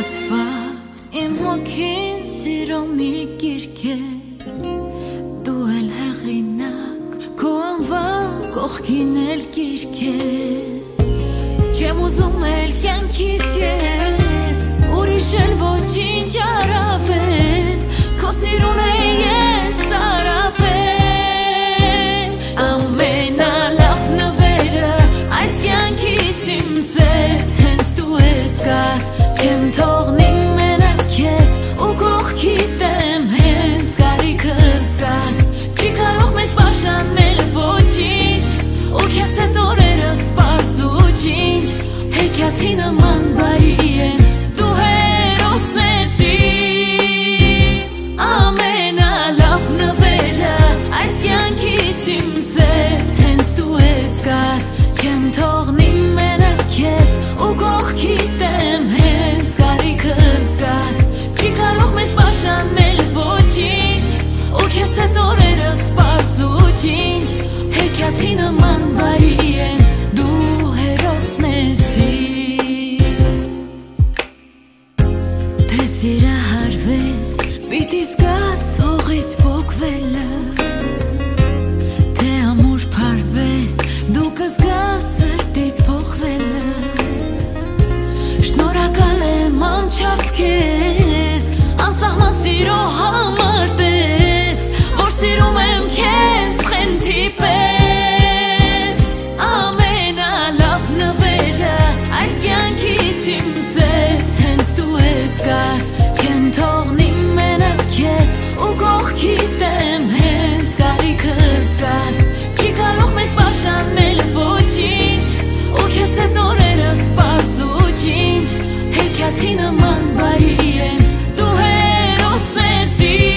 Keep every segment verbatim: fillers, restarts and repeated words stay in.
Լացված իմ հոգին սիրո մի գիրք է Դու էլ հեղինակ քո անվան կողքին էլ գիրք է Չեմ ուզում էլ կյանքից ես ուրիշ էլ ոչինչ առավել Քո սիրուն է ես տարավել Ամենալավ նվերը այս կյանքից իմ սեր Հենց դու ես գաս Չեմ թողնի մենակ քեզ ու կողքիդ եմ հենց կարիքս գաս Չի կարող մեզ բաժանել ոչինչ ու քեզ հետ օրերս պարզ ու ջինջ Հեքիաթի նման բարի եմ դու հերոսն ես իմ Ամենալավ նվերը այս կյանքից իմ սեր Հենց դու ես գաս Չեմ թողնի մենակ քեզ ու կողքիդ եմ հենց կարիքս գաս Չի կարող մեզ բաժանել ոչինչ ու քեզ հետ օրերս պարզ ու ջինջ Հեքիաթի նման բարի եմ դու հերոսն ես Թե սիրահարվես պիտի զգաս հողից պոկվելը Թե ամուր փարվես դու կզգաս սրտիդ փոխվելը Շնորհակալ եմ անչափ քեզ անսահման սիրո համար տես Որ սիրում եմ քեզ խենթի պես Ամենալավ նվերը այս կյանքից իմ սեր Հենց դու ես գաս Չեմ թողնի մենակ քեզ ու կողքիդ եմ հենց կարիքս գաս Չի կարող մեզ բաժանել ոչինչ ու քեզ հետ օրերս պարզ ու ջինջ Հեքիաթի նման բարի եմ դու հերոսն ես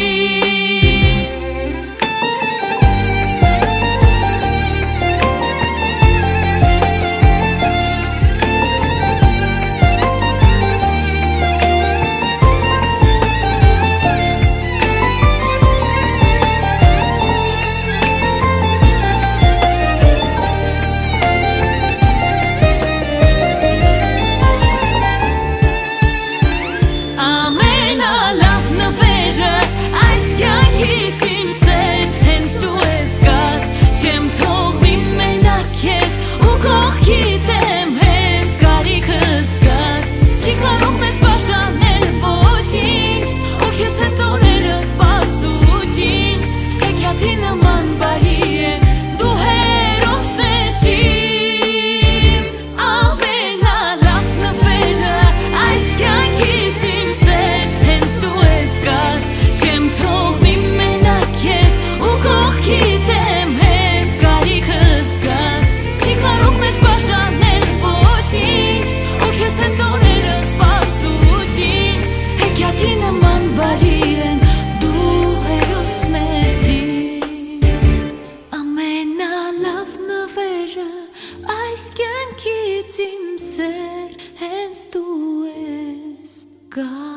Ամենալավ նվերը այս կյանքից իմ սեր Հենց դու ես գաս Չեմ թողնի մենակ քեզ ու կողքիդ եմ հենց կարիքս գաս Չի կարող մեզ բաժանել ոչինչ ու քեզ հետ օրերս պարզ ու ջինջ Հեքիաթի նման բարի եմ դու հերոսն ես իմ Ամենալավ նվերը այս կյանքից իմ սեր Հենց դու ես գաս Չեմ թողնի մենակ քեզ ու կողքիդ եմ հենց կարիքս գաս Չի կարող մեզ բաժանել ոչինչ ու քեզ հետ օրերս պարզ ու ջինջ Հեքիաթի նման բարի եմ դու հերոսն ես իմ Ամենալավ նվերը այս կյանքից իմ սեր Հենց դու ես գաս